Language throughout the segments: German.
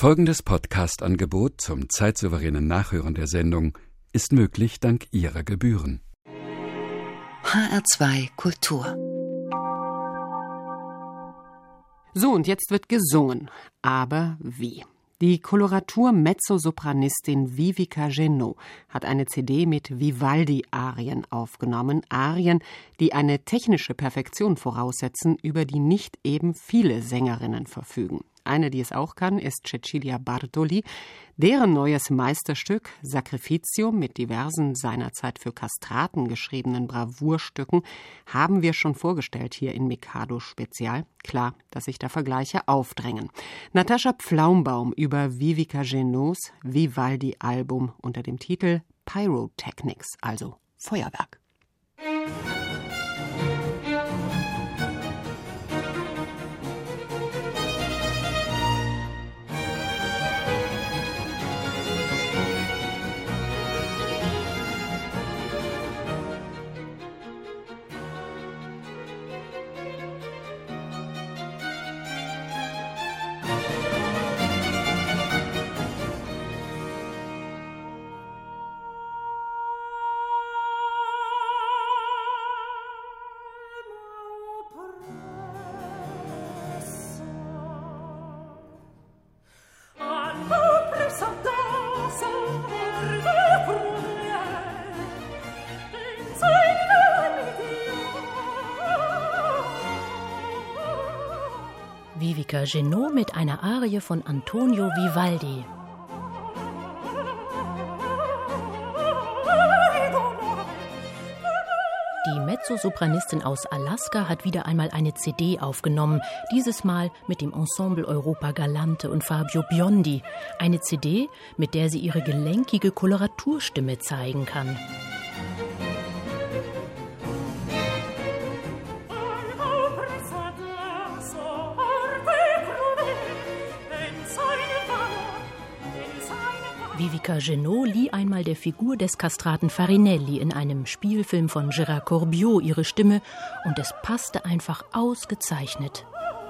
Folgendes Podcast-Angebot zum zeitsouveränen Nachhören der Sendung ist möglich dank Ihrer Gebühren. HR2 Kultur. So, und jetzt wird gesungen. Aber wie? Die Koloratur-Mezzosopranistin Vivica Genot hat eine CD mit Vivaldi-Arien aufgenommen. Arien, die eine technische Perfektion voraussetzen, über die nicht eben viele Sängerinnen verfügen. Eine, die es auch kann, ist Cecilia Bartoli. Deren neues Meisterstück Sacrificium mit diversen seinerzeit für Kastraten geschriebenen Bravourstücken haben wir schon vorgestellt hier in Mikado Spezial. Klar, dass sich da Vergleiche aufdrängen. Natascha Pflaumbaum über Vivica Genots Vivaldi-Album unter dem Titel Pyrotechnics, also Feuerwerk. Vivica Genot mit einer Arie von Antonio Vivaldi. Die Mezzosopranistin aus Alaska hat wieder einmal eine CD aufgenommen, dieses Mal mit dem Ensemble Europa Galante und Fabio Biondi. Eine CD, mit der sie ihre gelenkige Koloraturstimme zeigen kann. Vivica Genot lieh einmal der Figur des Kastraten Farinelli in einem Spielfilm von Gérard Corbiot ihre Stimme und es passte einfach ausgezeichnet.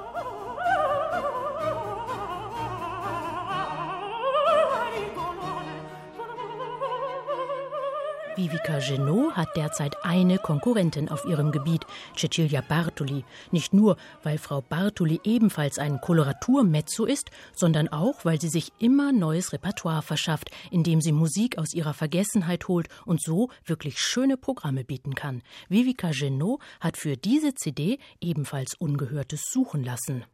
Vivica Genot hat derzeit eine Konkurrentin auf ihrem Gebiet, Cecilia Bartoli. Nicht nur, weil Frau Bartoli ebenfalls ein Koloratur-Mezzo ist, sondern auch, weil sie sich immer neues Repertoire verschafft, indem sie Musik aus ihrer Vergessenheit holt und so wirklich schöne Programme bieten kann. Vivica Genot hat für diese CD ebenfalls Ungehörtes suchen lassen.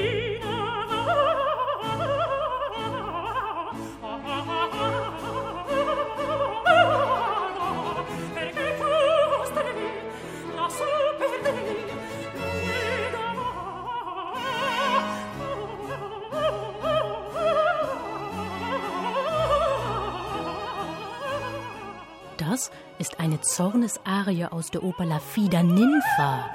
Das ist eine Zornesarie aus der Oper La Fida Ninfa.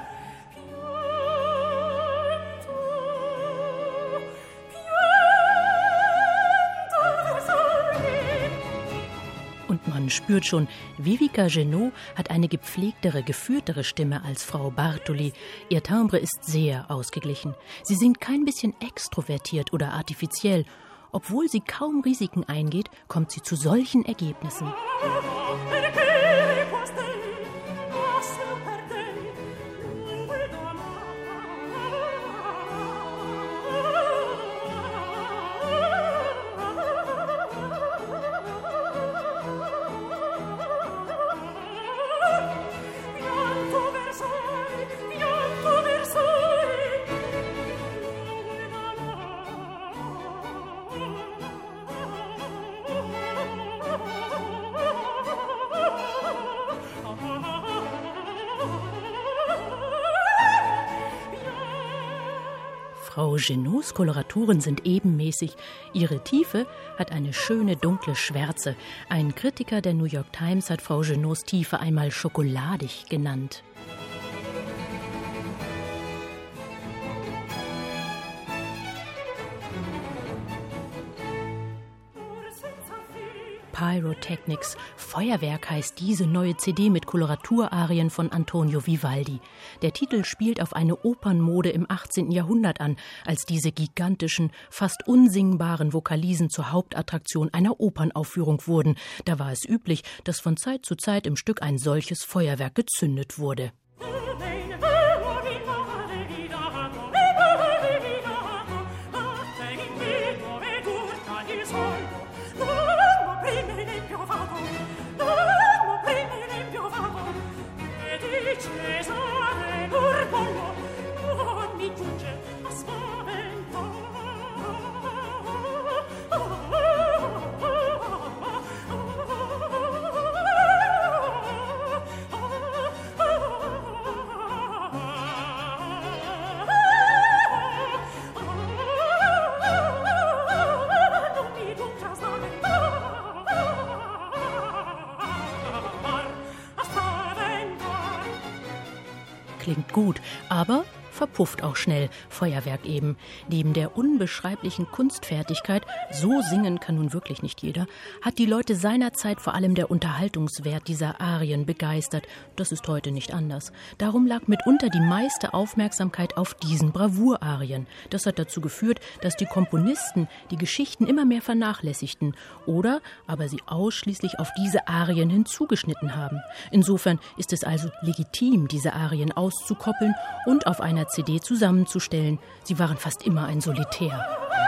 Und man spürt schon, Vivica Genot hat eine gepflegtere, geführtere Stimme als Frau Bartoli. Ihr Timbre ist sehr ausgeglichen. Sie singt kein bisschen extrovertiert oder artifiziell. Obwohl sie kaum Risiken eingeht, kommt sie zu solchen Ergebnissen. Frau Genots Koloraturen sind ebenmäßig. Ihre Tiefe hat eine schöne dunkle Schwärze. Ein Kritiker der New York Times hat Frau Genots Tiefe einmal schokoladig genannt. Pyrotechnics. Feuerwerk heißt diese neue CD mit Koloraturarien von Antonio Vivaldi. Der Titel spielt auf eine Opernmode im 18. Jahrhundert an, als diese gigantischen, fast unsingbaren Vokalisen zur Hauptattraktion einer Opernaufführung wurden. Da war es üblich, dass von Zeit zu Zeit im Stück ein solches Feuerwerk gezündet wurde. Klingt gut, aber verpufft auch schnell. Feuerwerk eben. Neben der unbeschreiblichen Kunstfertigkeit, so singen kann nun wirklich nicht jeder, hat die Leute seinerzeit vor allem der Unterhaltungswert dieser Arien begeistert. Das ist heute nicht anders. Darum lag mitunter die meiste Aufmerksamkeit auf diesen Bravourarien. Das hat dazu geführt, dass die Komponisten die Geschichten immer mehr vernachlässigten oder aber sie ausschließlich auf diese Arien hinzugeschnitten haben. Insofern ist es also legitim, diese Arien auszukoppeln und auf einer CD zusammenzustellen. Sie waren fast immer ein Solitär.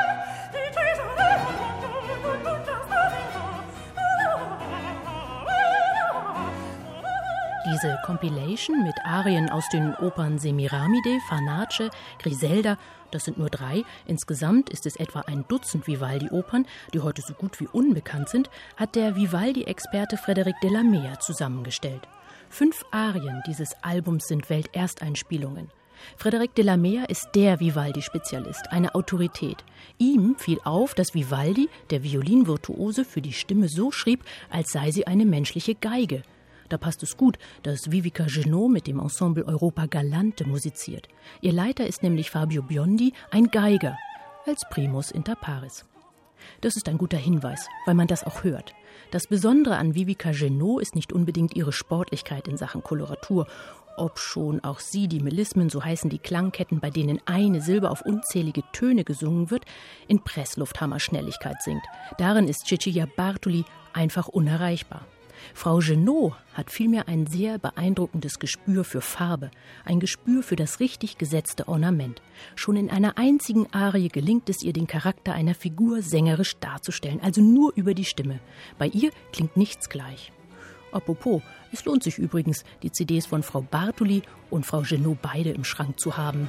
Diese Compilation mit Arien aus den Opern Semiramide, Farnace, Griselda, das sind nur 3, insgesamt ist es etwa ein Dutzend Vivaldi-Opern, die heute so gut wie unbekannt sind, hat der Vivaldi-Experte Frédéric Delamere zusammengestellt. 5 Arien dieses Albums sind Weltersteinspielungen. Frédéric Delamere ist der Vivaldi-Spezialist, eine Autorität. Ihm fiel auf, dass Vivaldi, der Violinvirtuose, für die Stimme so schrieb, als sei sie eine menschliche Geige. Da passt es gut, dass Vivica Genot mit dem Ensemble Europa Galante musiziert. Ihr Leiter ist nämlich Fabio Biondi, ein Geiger, als Primus inter pares. Das ist ein guter Hinweis, weil man das auch hört. Das Besondere an Vivica Genot ist nicht unbedingt ihre Sportlichkeit in Sachen Koloratur, obschon auch sie die Melismen, so heißen die Klangketten, bei denen eine Silbe auf unzählige Töne gesungen wird, in Presslufthammerschnelligkeit singt. Darin ist Cecilia Bartoli einfach unerreichbar. Frau Genot hat vielmehr ein sehr beeindruckendes Gespür für Farbe, ein Gespür für das richtig gesetzte Ornament. Schon in einer einzigen Arie gelingt es ihr, den Charakter einer Figur sängerisch darzustellen, also nur über die Stimme. Bei ihr klingt nichts gleich. Apropos, es lohnt sich übrigens, die CDs von Frau Bartoli und Frau Genot beide im Schrank zu haben.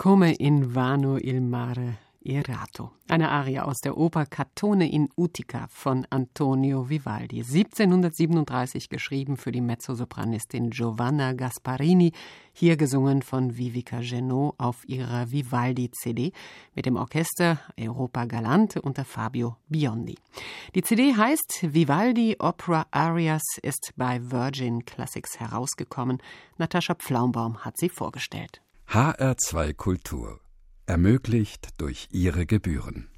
Come in vano il mare irrato. Eine Arie aus der Oper Catone in Utica von Antonio Vivaldi. 1737 geschrieben für die Mezzosopranistin Giovanna Gasparini, hier gesungen von Vivica Genot auf ihrer Vivaldi-CD mit dem Orchester Europa Galante unter Fabio Biondi. Die CD heißt Vivaldi Opera Arias, ist bei Virgin Classics herausgekommen. Natascha Pflaumbaum hat sie vorgestellt. HR2 Kultur. Ermöglicht durch Ihre Gebühren.